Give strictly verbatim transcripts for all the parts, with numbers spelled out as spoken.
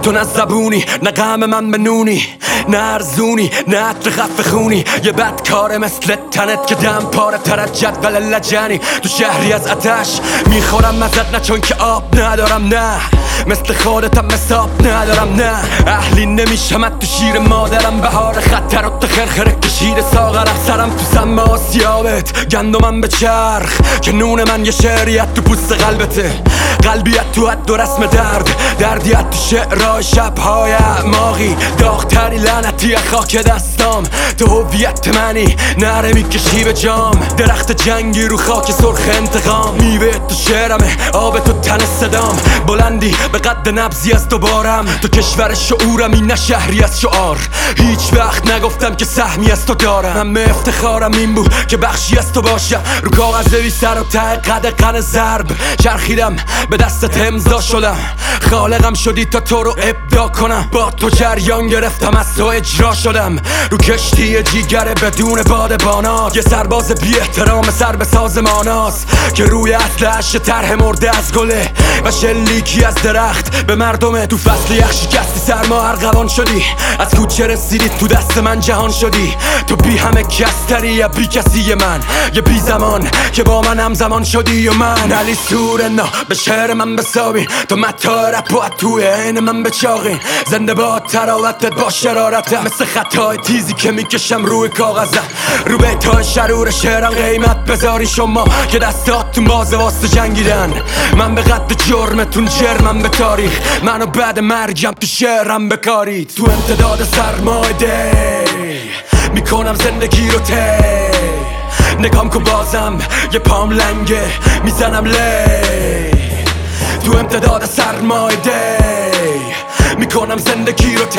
تو نه زبونی نه غم من بنونی، نه ارزونی نه عطر خفه خونی. یه بدکاره مثل تنت که دم پاره تر از جدول لجنی. تو شهری از آتش میخورم ازت، نه چون که آب ندارم، نه مثل خودتم مساب ندارم، نه اهلی نمیشم تو شیر مادرم. بهار خطر و تو خرخره کشیده ساغرم، سرم تو سم آسیابت گندمم به چرخ که نون من یه شعریت تو پوست قلبته. قلبیت تو حد و رسم درد، دردیت تو شعرهای شبهای اعماقی. داغتری لعنتی خاک دستام، تو هویت منی نره میکشی به جام. درخت جنگی رو خاک سرخ انتقام، میوه تو شعرمه آب تو تن صدام. بلندی به قد نبضی از دوبارم، تو کشور شعورمی نه شهری از شعار. هیچ وقت نگفتم که سهمی از تو دارم، همه افتخارم این بود که بخشی از تو باشم. رو کاغذ بی سر و ته قد قن ضرب چرخیدم، به دستت امضا شدم. خالقم شدی تا تو رو ابداع کنم، با تو جریان گرفتم از تو اجرا شدم. رو کشتی جیگر بدون بادبانات، یه سرباز بی احترام سر به سازماناست که روی اصلش طرح مرده از گله و شلیکی از درخت به مردمه. تو فصل یخ شکستی سرما ارغوان شدی، از کوچه رسیدی تو دست من جهان شدی. تو بی همه کستری یا بی کسی من، یه بی زمان که با من همزمان شدی. و من علی سورنا به شعر من بسابین، تو متا رپ و توی عین من بچاقین. زنده با تراوتت با شرارتم، مثل خطای تیزی که میکشم روی کاغذم. رو بیتای شرور شعرم قیمت بذاری شما که دستاتون بازه واسه جنگیدن. من به قد جرمتون جرمم به تاریخ، منو بعد مرگم تو شعرم بکارید. تو امتداد سرمای دی میکنم زندگی رو تی، نگام کن بازم یه پام لنگه میزنم لی. تو امتداد سرمای دی میکنم زندگی رو تی،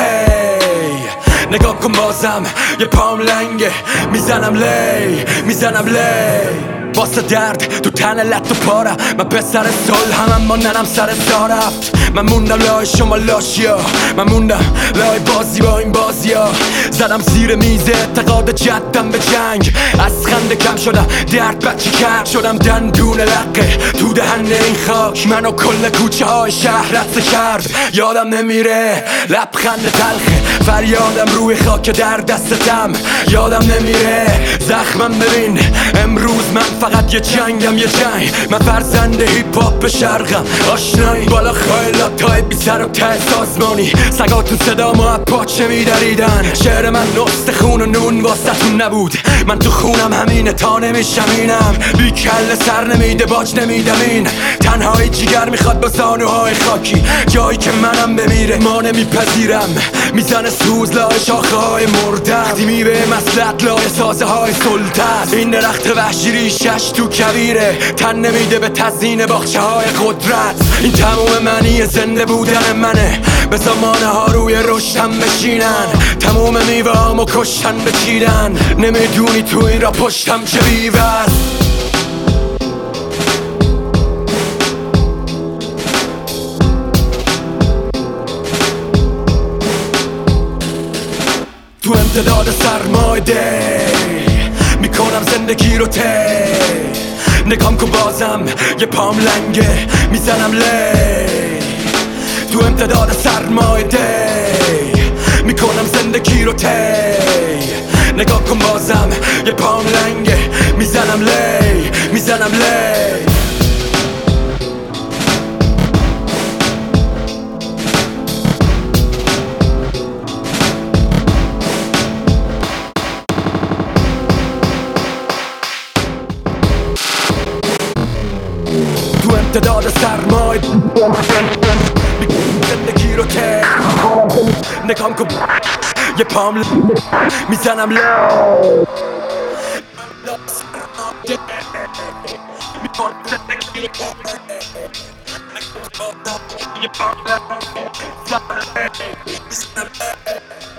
نگاه کن بازم یه پام لنگه میزنم لی میزنم لی. واسه درد تو تن لط و پارم، من پسر سال هم اما ننم سر زا رفت. من موندم لای شما لاشیا، من موندم لای بازی با این بازیا. زدم زیر میز اعتقاد جدم به جنگ، از خنده کم شدم درد بچه کرد شدم. دندون لقه تو دهن این خاک، منو کل کوچه های شهر رد کرد. یادم نمیره لبخند تلخه فریادم روی خاک در دستتم. یادم نمیره زخمم ببین امروز من فقط یه جنگم یه جنگ. من فرزند هیپ هاپ شرقم آشنایی، بالا خیلات تای بی سر و ته سازمانی. سگاتون صدا ما پاچه میدریدن، شعر من نست خون و نون واسهتون نبود. من تو خونم همینه تا نمیشمینم، بی کل سر نمیده باج نمیدم. این تنهایی جیگر میخواد با زانوهای خاکی، جایی که منم بمیره ما نمیپذیرم. میزنه سوز لای شاخه های مرده، وقتی میوه مسلط لای سازه های سلطه. این درخت وحشی ریشش تو کویره، تن نمیده به تزیین باغچه های قدرت. این تموم معنی زنده بودن منه، به زمانه ها روی رشتم بشینن. تموم میوه هامو کشتن بچیدن، نمیدونی تو این را پشتم چه بیوز. تو امتداد سرمای دی میکنم زندگی رو تی، نگام کن بازم یه پام لنگه میزنم لی. تو امتداد سرمای دی میکنم زندگی رو تی، نگاه کن بازم یه پام لنگه میزنم لی میزنم لی. تو امتداد سرمای زندگی رو ته، نگام کن یه پام میزنم لو. یه پام